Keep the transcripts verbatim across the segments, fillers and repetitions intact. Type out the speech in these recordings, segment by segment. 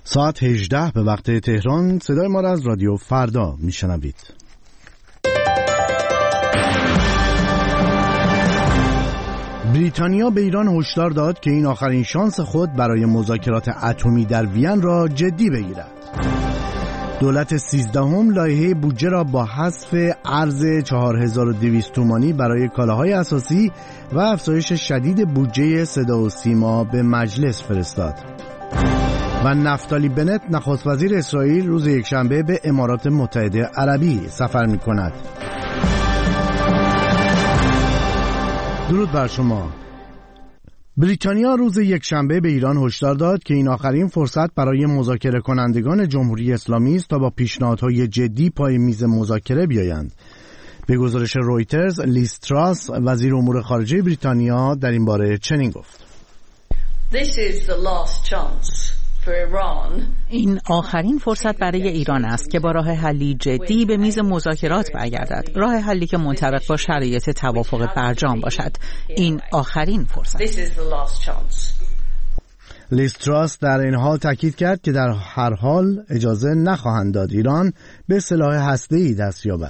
ساعت هجده به وقت تهران. صدای ما را از رادیو فردا میشنوید. بریتانیا به ایران هشدار داد که این آخرین شانس خود برای مذاکرات اتمی در وین را جدی بگیرد. دولت سیزدهم لایحه بودجه را با حذف ارز چهار هزار و دویست تومانی برای کالاهای اساسی و افزایش شدید بودجه صدا و سیما به مجلس فرستاد. و نفتالی بنت نخست وزیر اسرائیل روز یکشنبه به امارات متحده عربی سفر می کند. درود بر شما. بریتانیا روز یکشنبه به ایران هشدار داد که این آخرین فرصت برای مذاکره کنندگان جمهوری اسلامی است تا با پیشنهادهای جدی پای میز مذاکره بیایند. به گزارش رویترز، لیز تراس وزیر امور خارجه بریتانیا در این باره چنین گفت: This is the last chance. این آخرین فرصت برای ایران است که با راه حلی جدی به میز مذاکرات برگردد، راه حلی که منطبق با شرایط توافق برجام باشد. این آخرین فرصت. لیز تراس در این حال تاکید کرد که در هر حال اجازه نخواهند داد ایران به سلاح هسته‌ای دست یابد.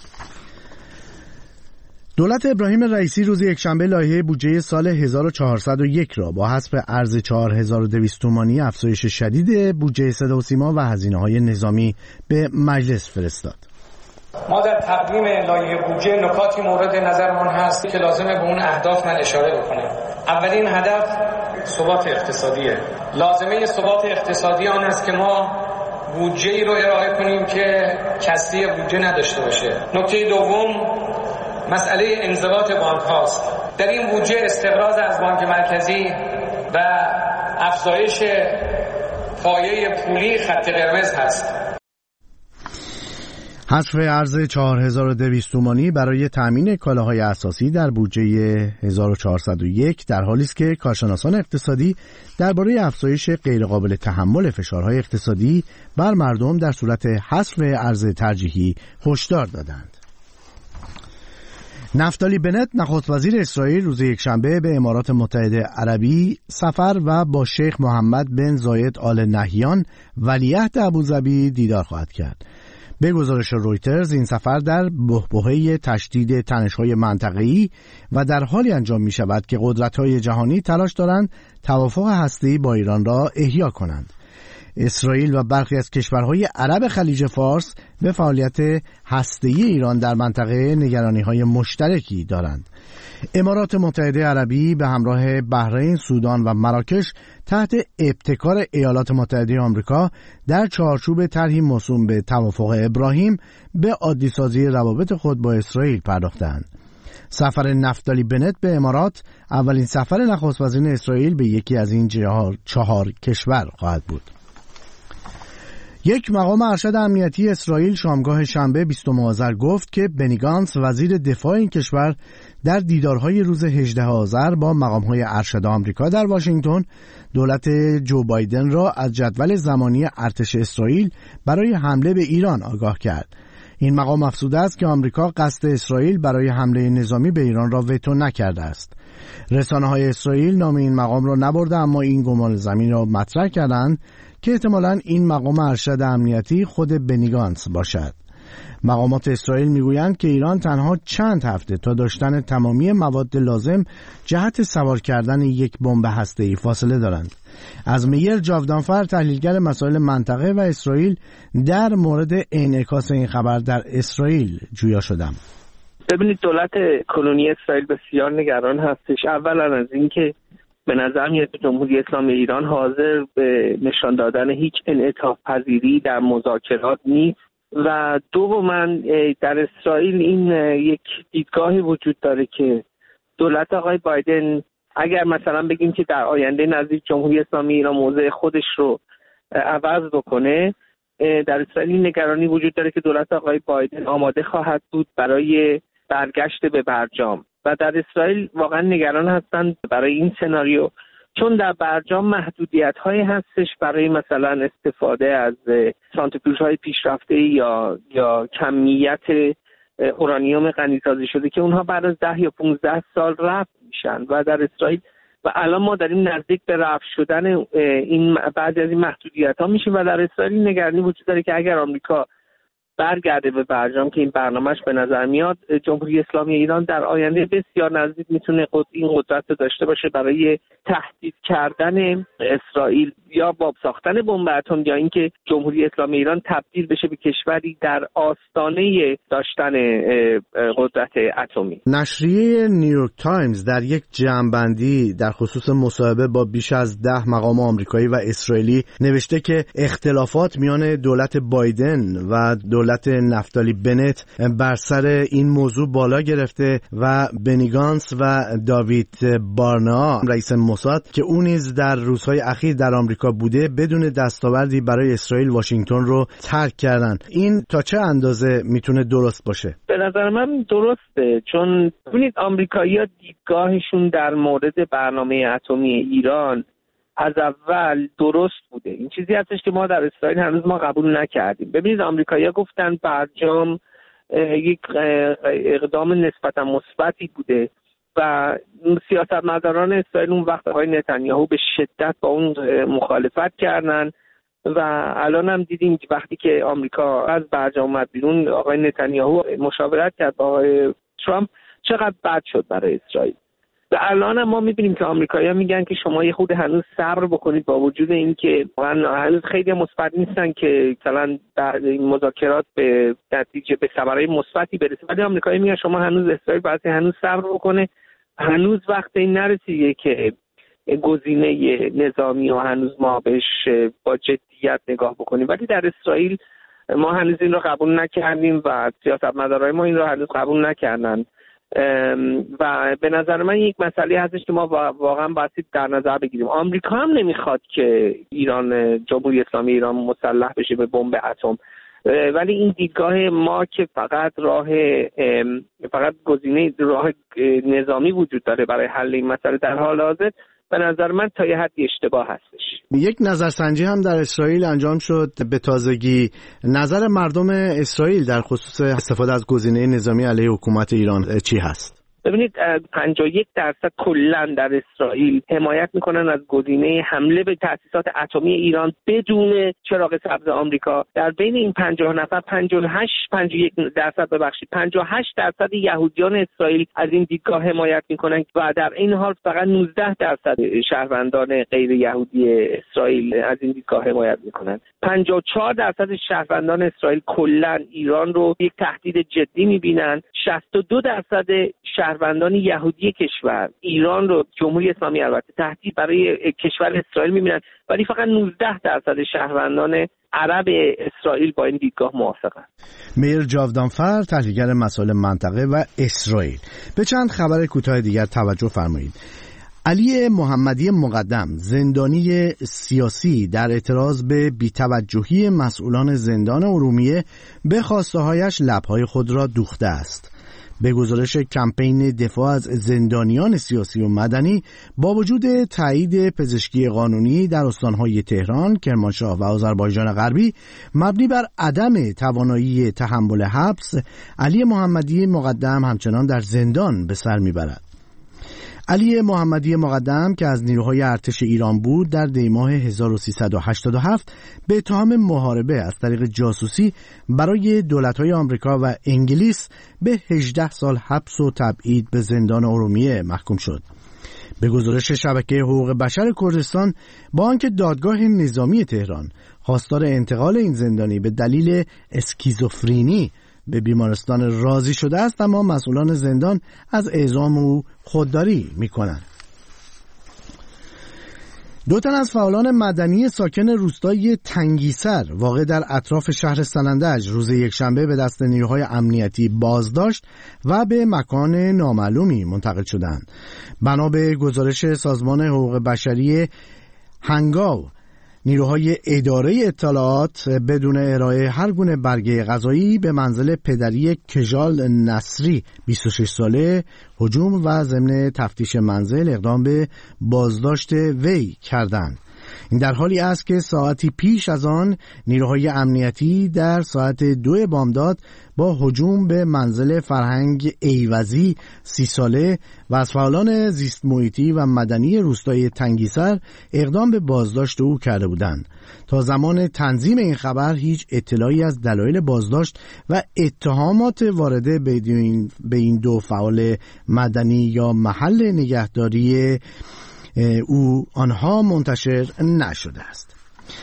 دولت ابراهیم رئیسی روز یکشنبه لایحه بودجه سال هزار و چهارصد و یک را با حذف ارز چهار هزار و دویست تومانی، افزایش شدید بودجه صدا و سیما و هزینه‌های نظامی به مجلس فرستاد. ما در تقدیم لایحه بودجه نکاتی مورد نظرمان هست که لازمه به اون اهداف من اشاره بکنم. اولین هدف ثبات اقتصادیه. لازمه ثبات اقتصادی آن است که ما بودجه‌ای رو ارائه کنیم که کسری بودجه نداشته باشه. نکته دوم مسئله انضباط بانک هاست. در این بودجه استقراض از بانک مرکزی و افزایش پایه پولی خط قرمز هست. حذف ارز چهار هزار و دویست تومانی برای تامین کالاهای اساسی در بودجه هزار و چهارصد و یک در حالی است که کارشناسان اقتصادی درباره افزایش غیرقابل تحمل فشارهای اقتصادی بر مردم در صورت حذف ارز ترجیحی هشدار دادند. نفتالی بنت نخست وزیر اسرائیل روز یکشنبه به امارات متحده عربی سفر و با شیخ محمد بن زاید آل نهیان ولیعهد ابوظبی دیدار خواهد کرد. به گزارش رویترز این سفر در بحبوحه تشدید تنش‌های منطقه‌ای و در حالی انجام می‌شود که قدرت‌های جهانی تلاش دارند توافق هسته‌ای با ایران را احیا کنند. اسرائیل و برخی از کشورهای عرب خلیج فارس به فعالیت هسته‌ای ایران در منطقه نگرانی‌های مشترکی دارند. امارات متحده عربی به همراه بحرین، سودان و مراکش تحت ابتکار ایالات متحده آمریکا در چارچوب طرحی موسوم به توافق ابراهیم به عادی‌سازی روابط خود با اسرائیل پرداختند. سفر نفتالی بنت به امارات اولین سفر نخست وزیر اسرائیل به یکی از این چهار کشور خواهد بود. یک مقام ارشد امنیتی اسرائیل شامگاه شنبه بیستم آذر گفت که بنی گانتز وزیر دفاع این کشور در دیدارهای روز هجدهم آذر با مقامهای ارشد آمریکا در واشنگتن دولت جو بایدن را از جدول زمانی ارتش اسرائیل برای حمله به ایران آگاه کرد. این مقام افزوده است که آمریکا قصد اسرائیل برای حمله نظامی به ایران را وتو نکرده است. رسانه‌های اسرائیل نام این مقام را نبرده، اما این گمان زمین را مطرح کردند که احتمالاً این مقام ارشد امنیتی خود بنی گانتز باشد. مقامات اسرائیل میگویند که ایران تنها چند هفته تا داشتن تمامی مواد لازم جهت سوار کردن یک بمب هسته‌ای فاصله دارند. از میر جاودانفر تحلیلگر مسائل منطقه و اسرائیل در مورد انعکاس این خبر در اسرائیل جویا شدم. ببینید، دولت کنونی اسرائیل بسیار نگران هستش. اولا از اینکه به نظر میاد جمهوری اسلامی ایران حاضر به نشان دادن هیچ انعطاف پذیری در مذاکرات نیست و دوما در اسرائیل این یک دیدگاهی وجود داره که دولت آقای بایدن اگر مثلا بگیم که در آینده نزدیک جمهوری اسلامی ایران موضع خودش رو عوض بکنه، در اسرائیل این نگرانی وجود داره که دولت آقای بایدن آماده خواهد بود برای برگشت به برجام و در اسرائیل واقعا نگران هستند برای این سناریو، چون در برجام محدودیت‌هایی هستش برای مثلا استفاده از سانتریفیوژهای پیشرفته یا یا کمیت اورانیوم غنی‌سازی شده که اونها بعد از ده یا پانزده سال رفع میشن و در اسرائیل و الان ما داریم نزدیک به رفع شدن این بعضی از این محدودیت‌ها میشیم و در اسرائیل نگرانی وجود داره که اگر آمریکا برگرده به برجام که این برنامهش به نظر میاد، جمهوری اسلامی ایران در آینده بسیار نزدیک میتونه این قدرت رو داشته باشه برای تهدید کردن اسرائیل یا باب ساختن بمب اتم، یا اینکه جمهوری اسلامی ایران تبدیل بشه به کشوری در آستانه داشتن قدرت اتمی. نشریه نیویورک تایمز در یک جمع‌بندی در خصوص مصاحبه با بیش از ده مقام آمریکایی و اسرائیلی نوشته که اختلافات میان دولت بایدن و دولت نفتالی بنت بر سر این موضوع بالا گرفته و بنی گانتس و داوید بارنا رئیس موساد که اون نیز در روزهای اخیر در آمریکا بوده بدون دستاوردی برای اسرائیل واشنگتن رو ترک کردن. این تا چه اندازه میتونه درست باشه؟ به نظر من درسته، چون ببینید آمریکایی‌ها دیدگاهشون در مورد برنامه اتمی ایران از اول درست بوده. این چیزی هستش که ما در اسرائیل هنوز ما قبول نکردیم. ببینید آمریکایی‌ها گفتن برجام یک اقدام نسبتا مثبتی بوده و سیاستمداران اسرائیل اون وقت آقای نتانیاهو به شدت با اون مخالفت کردن و الان هم دیدیم وقتی که آمریکا از برجام اومد بیرون، آقای نتانیاهو مشاورت کرد با آقای ترامپ، چقدر بد شد برای اسرائیل. و الان هم ما میبینیم که آمریکایی‌ها میگن که شما یه خود هنوز صبر بکنید، با وجود اینکه هنوز خیلی مثبت نیستن که مثلا در این مذاکرات به نتیجه به ثمره مثبتی برسه، ولی آمریکایی‌ها میگن شما هنوز اسرائیل باید هنوز صبر بکنه، هنوز وقت این نرسیده که گزینه نظامی و هنوز ما بهش با جدیت نگاه بکنیم. ولی در اسرائیل ما هنوز این رو قبول نکردیم و سیاستمدارای ما این رو هنوز قبول نکردن و به نظر من یک مسئله هستش که ما واقعا باید در نظر بگیریم. آمریکا هم نمیخواد که ایران، جمهوری اسلامی ایران مسلح بشه به بمب اتم، ولی این دیدگاه ما که فقط راه فقط گزینه راه نظامی وجود داره برای حل این مسئله در حال حاضر، به نظر من تا یه حدی اشتباه هستش. یک نظرسنجی هم در اسرائیل انجام شد به تازگی. نظر مردم اسرائیل در خصوص استفاده از گزینه نظامی علیه حکومت ایران چی هست؟ ببینید پنجاه و یک درصد کلا در اسرائیل حمایت میکنن از گزینه حمله به تأسیسات اتمی ایران بدون چراغ سبز آمریکا. در بین این پنجاه نفر پنجاه و هشت پنجاه و یک درصد ببخشید پنجاه و هشت درصد یهودیان اسرائیل از این دیدگاه حمایت میکنن و در این حال فقط نوزده درصد شهروندان غیر یهودی اسرائیل از این دیدگاه حمایت میکنن. پنجاه و چهار درصد شهروندان اسرائیل کلا ایران رو یک تهدید جدی میبینن. شصت و دو درصد شهروندان یهودی کشور ایران رو، جمهوری اسلامی البته، تهدید برای کشور اسرائیل میبینن، ولی فقط نوزده درصد شهروندان عرب اسرائیل با این دیدگاه موافقن. میر جاودانفر، تحلیلگر مسائل منطقه و اسرائیل. به چند خبر کوتاه دیگر توجه فرمایید. علی محمدی مقدم، زندانی سیاسی، در اعتراض به بی‌توجهی مسئولان زندان ارومیه به خواسته‌هایش لب‌های خود را دوخته است. به گزارش کمپین دفاع از زندانیان سیاسی و مدنی، با وجود تایید پزشکی قانونی در استانهای تهران، کرمانشاه و آذربایجان غربی مبنی بر عدم توانایی تحمل حبس، علی محمدی مقدم همچنان در زندان به سر میبرد. علی محمدی مقدم که از نیروهای ارتش ایران بود، در دیماه هزار و سیصد و هشتاد و هفت به اتهام محاربه از طریق جاسوسی برای دولت‌های آمریکا و انگلیس به هجده سال حبس و تبعید به زندان ارومیه محکوم شد. به گزارش شبکه حقوق بشر کردستان، با آنکه دادگاه نظامی تهران خواستار انتقال این زندانی به دلیل اسکیزوفرنی به بیمارستان راضی شده است، اما مسئولان زندان از اعزام او خودداری می‌کنند. دو تن از فعالان مدنی ساکن روستای تنگیسر واقع در اطراف شهر سنندج روز یکشنبه به دست نیروهای امنیتی بازداشت و به مکان نامعلومی منتقل شدند. بنا به گزارش سازمان حقوق بشری هنگاو، نیروهای اداره اطلاعات بدون ارائه هر گونه برگه قضایی به منزل پدری کژال نصری بیست و شش ساله هجوم و ضمن تفتیش منزل اقدام به بازداشت وی کردند. این در حالی است که ساعتی پیش از آن نیروهای امنیتی در ساعت دو بامداد با هجوم به منزل فرهنگ ایوزی سی ساله و از فعالان زیست محیطی و مدنی روستای تنگیسر اقدام به بازداشت او کرده بودند. تا زمان تنظیم این خبر هیچ اطلاعی از دلایل بازداشت و اتهامات وارده به این دو فعال مدنی یا محل نگهداری او آنها منتشر نشده است.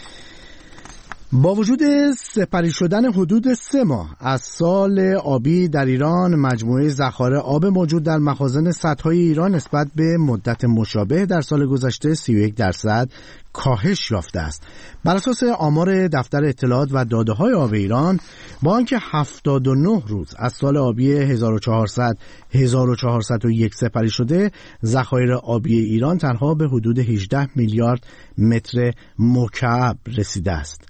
با وجود سپری شدن حدود سه ماه از سال آبی در ایران، مجموعه ذخایر آب موجود در مخازن سدهای ایران نسبت به مدت مشابه در سال گذشته سی و یک درصد کاهش یافته است. بر اساس آمار دفتر اطلاعات و داده‌های آب ایران، با آنکه هفتاد و نه روز از سال آبی هزار و چهارصد هزار و چهارصد و یک سپری شده، ذخایر آبی ایران تنها به حدود هجده میلیارد متر مکعب رسیده است.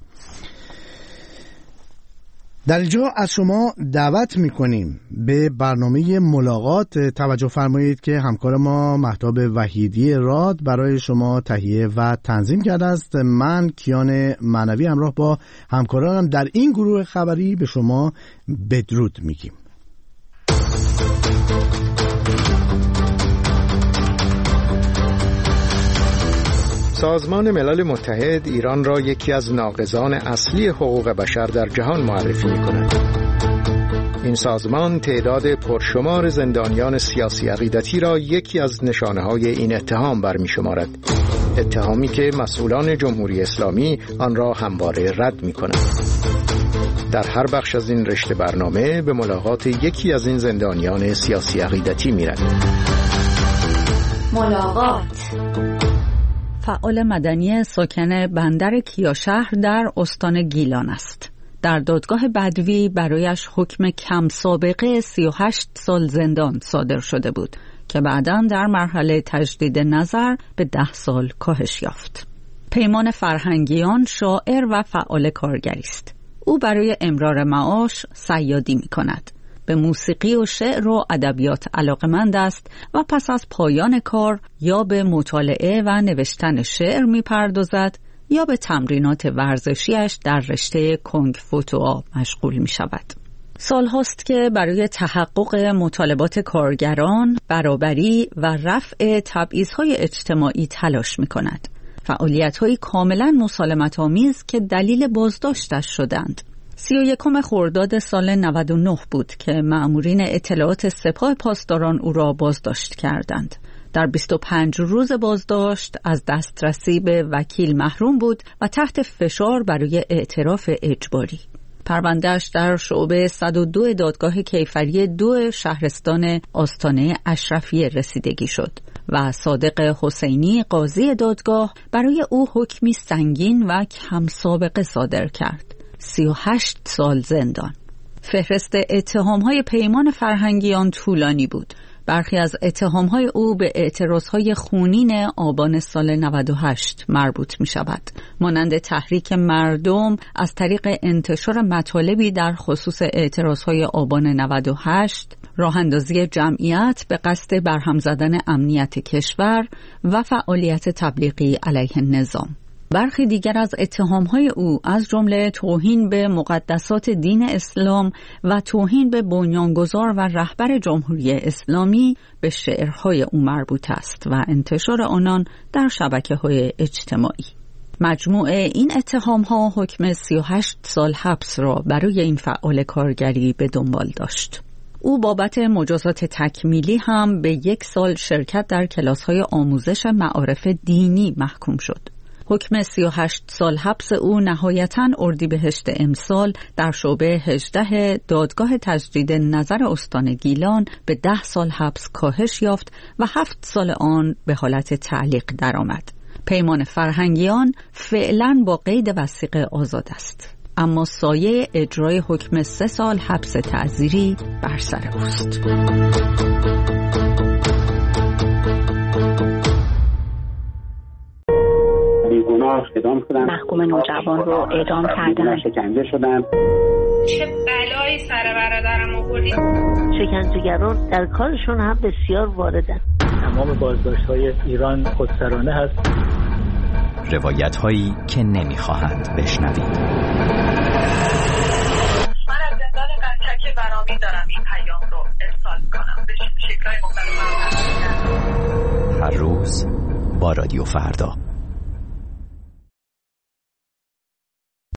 در اینجا از شما دعوت میکنیم به برنامه ملاقات توجه فرمایید که همکار ما مهتاب وحیدی راد برای شما تهیه و تنظیم کرده است. من کیان معنوی همراه با همکارانم در این گروه خبری به شما بدرود میگیم. سازمان ملل متحد ایران را یکی از ناقضان اصلی حقوق بشر در جهان معرفی می‌کند. این سازمان تعداد پرشمار زندانیان سیاسی عقیدتی را یکی از نشانه‌های این اتهام برمی‌شمارد. اتهامی که مسئولان جمهوری اسلامی آن را همواره رد می‌کنند. در هر بخش از این رشته برنامه به ملاقات یکی از این زندانیان سیاسی عقیدتی می‌رویم. ملاقات. فعال مدنی ساکن بندر کیاشهر در استان گیلان است. در دادگاه بدوی برایش حکم کم سابقه سی و هشت سال زندان صادر شده بود که بعداً در مرحله تجدید نظر به ده سال کاهش یافت. پیمان فرهنگیان شاعر و فعال کارگری است. او برای امرار معاش صیادی می کند. به موسیقی و شعر و ادبیات علاقمند است و پس از پایان کار یا به مطالعه و نوشتن شعر می‌پردازد یا به تمرینات ورزشیش در رشته کنگ فوتو مشغول می‌شود. سال‌هاست که برای تحقق مطالبات کارگران، برابری و رفع تبعیض‌های اجتماعی تلاش می‌کند. فعالیت‌های کاملاً مسالمت‌آمیز که دلیل بازداشتش شدند. سی و یکم خرداد سال نود و نه بود که مأمورین اطلاعات سپاه پاسداران او را بازداشت کردند. در بیست و پنج روز بازداشت از دسترسی به وکیل محروم بود و تحت فشار برای اعتراف اجباری. پرونده‌اش در شعبه صد و دو دادگاه کیفری دو شهرستان آستانه اشرفیه رسیدگی شد و صادق حسینی قاضی دادگاه برای او حکمی سنگین و کم سابقه صادر کرد. سی و هشت سال زندان. فهرست اتهام‌های پیمان فرهنگیان طولانی بود. برخی از اتهام‌های او به اعتراض‌های خونین آبان سال نود و هشت مربوط می‌شود. مانند تحریک مردم از طریق انتشار مطالبی در خصوص اعتراض‌های آبان نود و هشت، راه‌اندازی جمعیت به قصد برهم زدن امنیت کشور و فعالیت تبلیغی علیه نظام. برخی دیگر از اتهام‌های او از جمله توهین به مقدسات دین اسلام و توهین به بنیانگذار و رهبر جمهوری اسلامی به شعرهای او مربوط است و انتشار آنان در شبکه‌های اجتماعی. مجموع این اتهام‌ها حکم سی و هشت سال حبس را برای این فعال کارگری به دنبال داشت. او بابت مجازات تکمیلی هم به یک سال شرکت در کلاس‌های آموزش معارف دینی محکوم شد. حکم سی و هشت سال حبس او نهایتاً اردیبهشت امسال در شعبه هجده دادگاه تجدید نظر استان گیلان به ده سال حبس کاهش یافت و هفت سال آن به حالت تعلیق درآمد. پیمان فرهنگیان فعلاً با قید وثیقه آزاد است، اما سایه اجرای حکم سه سال حبس تعزیری بر سر اوست. محکوم نوجوان رو اعدام کردن. شکنجه شدن. چه بلایی سر برادرم آوردی؟ شکنجهگران در کارشون هم بسیار واردن. تمام بازداشت‌های ایران خودسرانه هست. روایت هایی که نمیخواهند بشنوید. من از زندان قنچک برامی دارم این پیام رو ارسال کنم به شکل‌های مختلف. هر روز با رادیو فردا.